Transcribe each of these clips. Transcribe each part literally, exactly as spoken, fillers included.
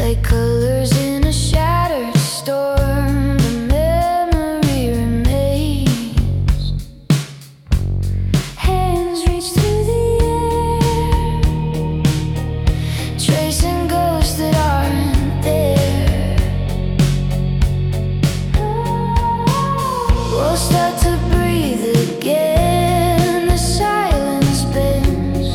like colors in a shattered storm. The memory remains. Hands reach through the air, tracing ghosts that aren't there. We'll start to breathe again. The silence bends.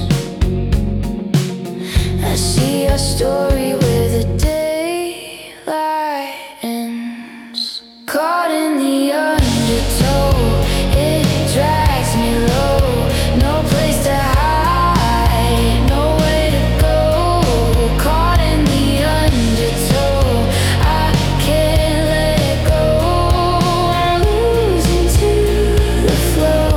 I see our story where the daylight ends. Caught in the undertow, it drags me low. No place to hide, no way to go. Caught in the undertow, I can't let go. I'm losing to the flow.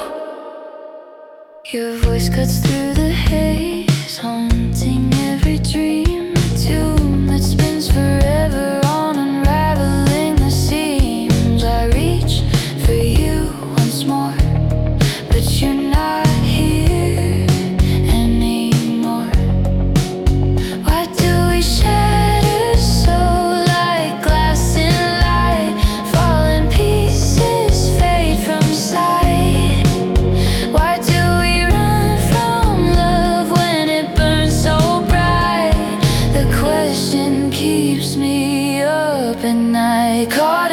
Your voice cuts through the haze, haunting every dream. A tune that spins forever on, unraveling the seams. I reach for you once more, but you're not here anymore. Why do we shatter so like glass in light? Falling pieces fade from sight. Why do we run from love when it burns so bright? The question keeps me up at night. Caught